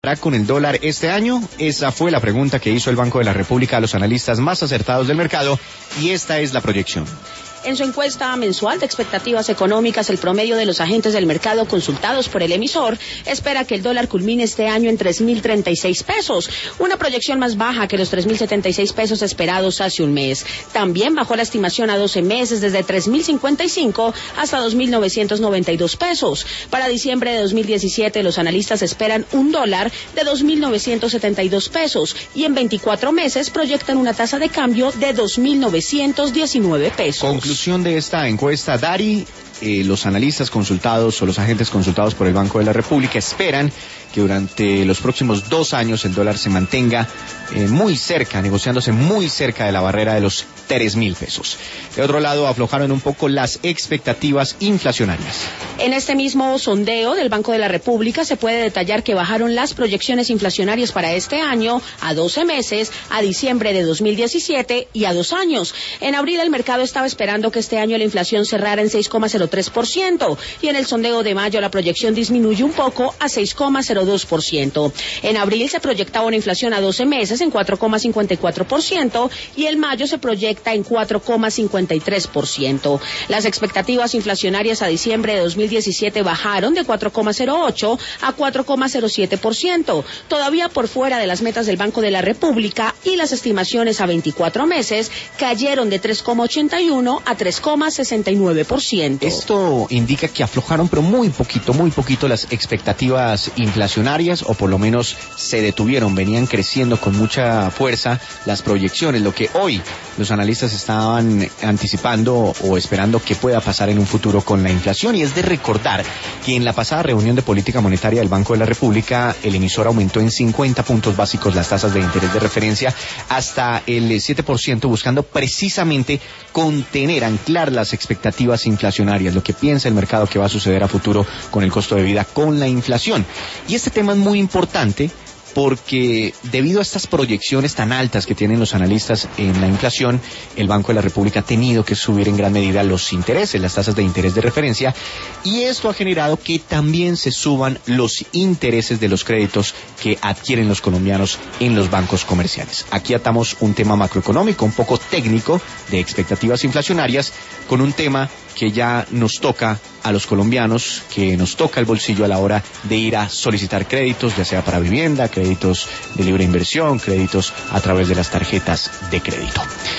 con el dólar este año? Esa fue la pregunta que hizo el Banco de la República a los analistas más acertados del mercado y esta es la proyección. En su encuesta mensual de expectativas económicas, el promedio de los agentes del mercado consultados por el emisor espera que el dólar culmine este año en 3.036 pesos, una proyección más baja que los 3.076 pesos esperados hace un mes. También bajó la estimación a 12 meses desde 3.055 hasta 2.992 pesos. Para diciembre de 2017, los analistas esperan un dólar de 2.972 pesos y en 24 meses proyectan una tasa de cambio de 2.919 pesos. Conclusión de esta encuesta, Dari, los analistas consultados o los agentes consultados por el Banco de la República esperan que durante los próximos 2 años el dólar se mantenga muy cerca, negociándose muy cerca de la barrera de los 3.000 pesos. De otro lado, aflojaron un poco las expectativas inflacionarias. En este mismo sondeo del Banco de la República se puede detallar que bajaron las proyecciones inflacionarias para este año a 12 meses, a diciembre de 2017 y a 2 años. En abril el mercado estaba esperando que este año la inflación cerrara en 6,03% y en el sondeo de mayo la proyección disminuye un poco a 6,02%. En abril se proyectaba una inflación a 12 meses en 4,54% y en mayo se proyecta en 4,53%. Las expectativas inflacionarias a diciembre de 2017 bajaron de 4,08 a 4,07%, todavía por fuera de las metas del Banco de la República, y las estimaciones a 24 meses cayeron de 3,81 a 3,69%. Esto indica que aflojaron, pero muy poquito las expectativas inflacionarias, o por lo menos se detuvieron, venían creciendo con mucha fuerza las proyecciones, lo que hoy los analistas estaban anticipando o esperando que pueda pasar en un futuro con la inflación. Y es de recordar que en la pasada reunión de política monetaria del Banco de la República, el emisor aumentó en 50 puntos básicos las tasas de interés de referencia hasta el 7%, buscando precisamente contener, anclar las expectativas inflacionarias, lo que piensa el mercado que va a suceder a futuro con el costo de vida, con la inflación. Y este tema es muy importante porque debido a estas proyecciones tan altas que tienen los analistas en la inflación, el Banco de la República ha tenido que subir en gran medida los intereses, las tasas de interés de referencia, y esto ha generado que también se suban los intereses de los créditos que adquieren los colombianos en los bancos comerciales. Aquí atamos un tema macroeconómico, un poco técnico, de expectativas inflacionarias, con un tema que ya nos toca a los colombianos, que nos toca el bolsillo a la hora de ir a solicitar créditos, ya sea para vivienda, créditos de libre inversión, créditos a través de las tarjetas de crédito.